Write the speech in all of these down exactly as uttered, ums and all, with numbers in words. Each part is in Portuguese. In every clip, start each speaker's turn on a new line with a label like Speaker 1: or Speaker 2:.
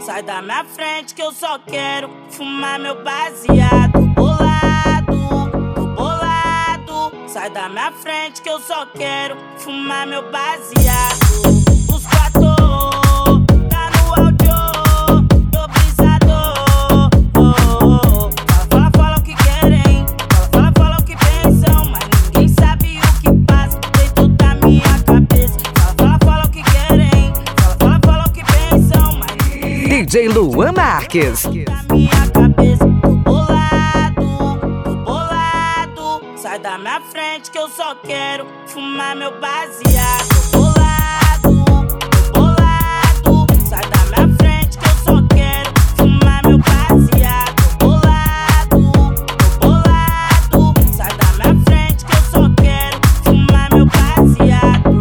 Speaker 1: sai da minha frente que eu só quero fumar meu baseado. Tô bolado, tô bolado, sai da minha frente que eu só quero fumar meu baseado. Os quatro tá no áudio, tô brisador. Oh, oh, oh. Fala, fala, fala o que querem, fala, fala, fala o que pensam, mas ninguém sabe o que passa dentro da minha cabeça. Fala, fala, fala o que querem, fala, fala, fala o que pensam, mas
Speaker 2: D J Luan Marques.
Speaker 1: da minha cabeça. Tô bolado, tô bolado, sai da minha frente que eu só quero fumar meu baseado. Tô bolado, tô bolado, sai da minha frente que eu só quero fumar meu baseado. Tô bolado, tô bolado, sai da minha frente que eu só quero fumar meu baseado.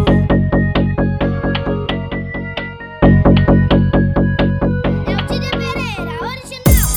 Speaker 3: É o Didi Pereira, original.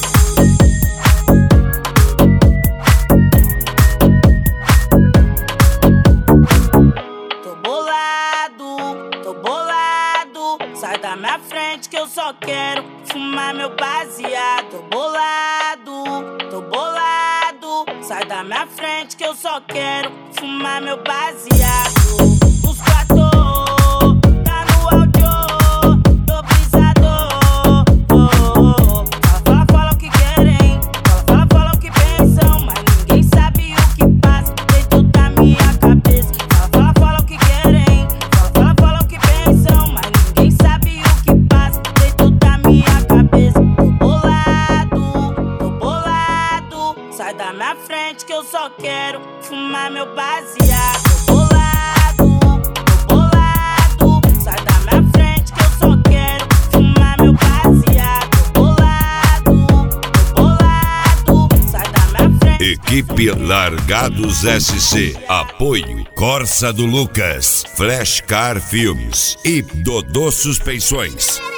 Speaker 1: Tô bolado, tô bolado, sai da minha frente que eu só quero fumar meu baseado. Tô bolado, tô bolado, sai da minha frente que eu só quero fumar meu baseado. Os quatro tá no áudio, tô brisador. Oh, oh, oh. Fala, fala, fala o que querem, fala, fala, fala o que pensam, mas ninguém sabe o que passa dentro da minha cabeça. Fala, fala, fala o que querem, fala, fala, fala o que pensam, mas ninguém sabe o que passa dentro da minha cabeça. Tô bolado, tô bolado, sai da minha frente que eu só quero fumar meu baseado. Tô bolado, tô bolado, sai da minha frente que eu só quero fumar meu baseado. Tô bolado, tô bolado, sai da minha frente.
Speaker 4: Equipe Largados S C. Apoio Corsa do Lucas, Flash Car Filmes e Dodô Suspensões.